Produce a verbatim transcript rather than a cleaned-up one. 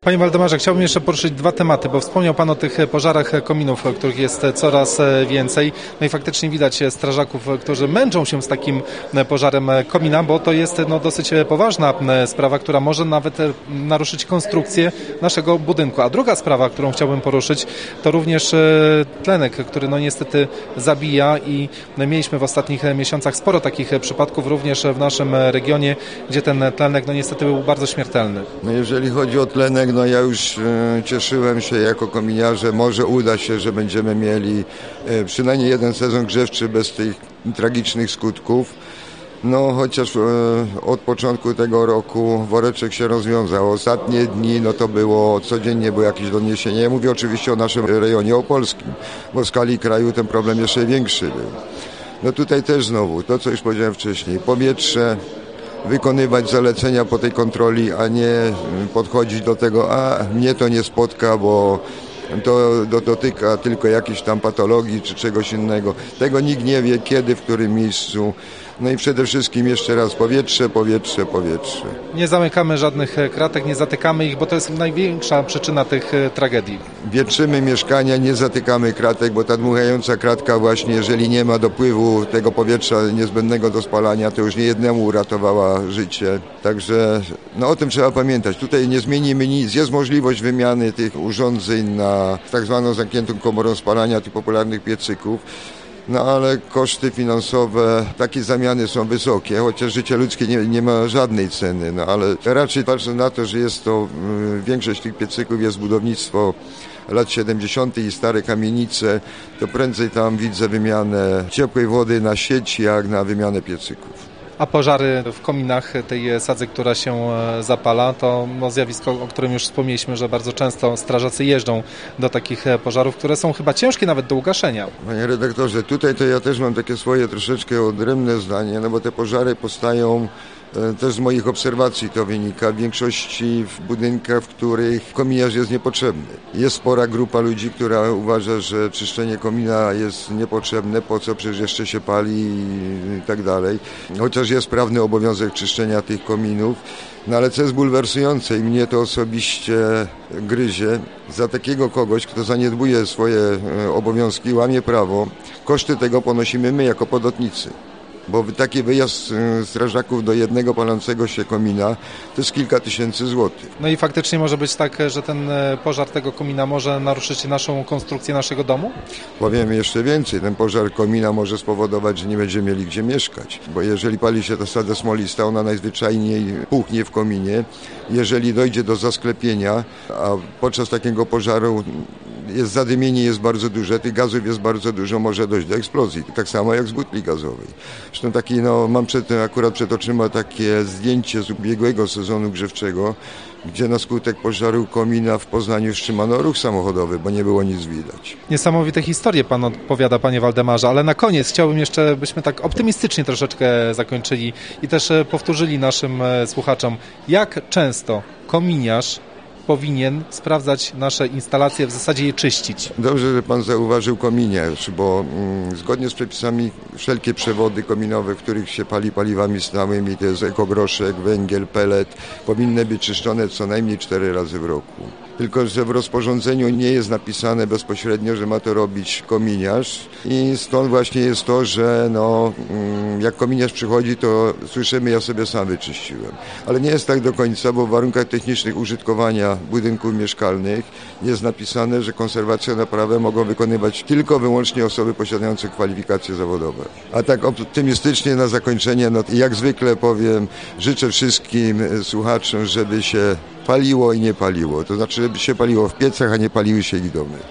Panie Waldemarze, chciałbym jeszcze poruszyć dwa tematy, bo wspomniał Pan o tych pożarach kominów, których jest coraz więcej. No i faktycznie widać strażaków, którzy męczą się z takim pożarem komina, bo to jest no, dosyć poważna sprawa, która może nawet naruszyć konstrukcję naszego budynku. A druga sprawa, którą chciałbym poruszyć, to również tlenek, który no niestety zabija i mieliśmy w ostatnich miesiącach sporo takich przypadków również w naszym regionie, gdzie ten tlenek no niestety był bardzo śmiertelny. No jeżeli chodzi o tlenek, no ja już e, cieszyłem się jako kominiarze, może uda się, że będziemy mieli e, przynajmniej jeden sezon grzewczy bez tych tragicznych skutków. No chociaż e, od początku tego roku woreczek się rozwiązał. Ostatnie dni no to było, codziennie było jakieś doniesienie. Ja mówię oczywiście o naszym rejonie opolskim, bo w skali kraju ten problem jeszcze większy był. No tutaj też znowu, to co już powiedziałem wcześniej, powietrze, wykonywać zalecenia po tej kontroli, a nie podchodzić do tego, a mnie to nie spotka, bo to dotyka tylko jakiejś tam patologii czy czegoś innego. Tego nikt nie wie, kiedy, w którym miejscu. No i przede wszystkim jeszcze raz powietrze, powietrze, powietrze. Nie zamykamy żadnych kratek, nie zatykamy ich, bo to jest największa przyczyna tych tragedii. Wietrzymy mieszkania, nie zatykamy kratek, bo ta dmuchająca kratka właśnie, jeżeli nie ma dopływu tego powietrza niezbędnego do spalania, to już niejednemu uratowała życie. Także no o tym trzeba pamiętać. Tutaj nie zmienimy nic. Jest możliwość wymiany tych urządzeń na tak zwaną zamkniętą komorą spalania tych popularnych piecyków. No ale koszty finansowe takiej zamiany są wysokie, chociaż życie ludzkie nie, nie ma żadnej ceny, no ale raczej patrzę na to, że jest to, większość tych piecyków jest budownictwo lat siedemdziesiątych i stare kamienice, to prędzej tam widzę wymianę ciepłej wody na sieć, jak na wymianę piecyków. A pożary w kominach tej sadzy, która się zapala, to no, zjawisko, o którym już wspomnieliśmy, że bardzo często strażacy jeżdżą do takich pożarów, które są chyba ciężkie nawet do ugaszenia. Panie redaktorze, tutaj to ja też mam takie swoje troszeczkę odrębne zdanie, no bo te pożary powstają też z moich obserwacji to wynika, w większości w budynkach, w których kominiarz jest niepotrzebny. Jest spora grupa ludzi, która uważa, że czyszczenie komina jest niepotrzebne, po co przecież jeszcze się pali i tak dalej. Chociaż jest prawny obowiązek czyszczenia tych kominów. No ale co jest bulwersujące i mnie to osobiście gryzie, za takiego kogoś, kto zaniedbuje swoje obowiązki, łamie prawo, koszty tego ponosimy my jako podatnicy. Bo taki wyjazd strażaków do jednego palącego się komina to jest kilka tysięcy złotych. No i faktycznie może być tak, że ten pożar tego komina może naruszyć naszą konstrukcję naszego domu? Powiem jeszcze więcej, ten pożar komina może spowodować, że nie będziemy mieli gdzie mieszkać. Bo jeżeli pali się ta sadza smolista, ona najzwyczajniej puchnie w kominie. Jeżeli dojdzie do zasklepienia, a podczas takiego pożaru jest zadymienie jest bardzo duże, tych gazów jest bardzo dużo, może dojść do eksplozji. Tak samo jak z butli gazowej. Zresztą taki, no, mam przed, akurat przed oczyma takie zdjęcie z ubiegłego sezonu grzewczego, gdzie na skutek pożaru komina w Poznaniu wstrzymano ruch samochodowy, bo nie było nic widać. Niesamowite historie Pan opowiada, Panie Waldemarze, ale na koniec chciałbym jeszcze, byśmy tak optymistycznie troszeczkę zakończyli i też powtórzyli naszym słuchaczom, jak często kominiarz powinien sprawdzać nasze instalacje, w zasadzie je czyścić. Dobrze, że Pan zauważył kominiarz, bo mm, zgodnie z przepisami wszelkie przewody kominowe, w których się pali paliwami stałymi, to jest ekogroszek, węgiel, pelet, powinny być czyszczone co najmniej cztery razy w roku. Tylko że w rozporządzeniu nie jest napisane bezpośrednio, że ma to robić kominiarz i stąd właśnie jest to, że no, jak kominiarz przychodzi, to słyszymy, ja sobie sam wyczyściłem. Ale nie jest tak do końca, bo w warunkach technicznych użytkowania budynków mieszkalnych jest napisane, że konserwację, naprawę mogą wykonywać tylko wyłącznie osoby posiadające kwalifikacje zawodowe. A tak optymistycznie na zakończenie, no jak zwykle powiem, życzę wszystkim słuchaczom, żeby się paliło i nie paliło. To znaczy, żeby się paliło w piecach, a nie paliły się ich domy.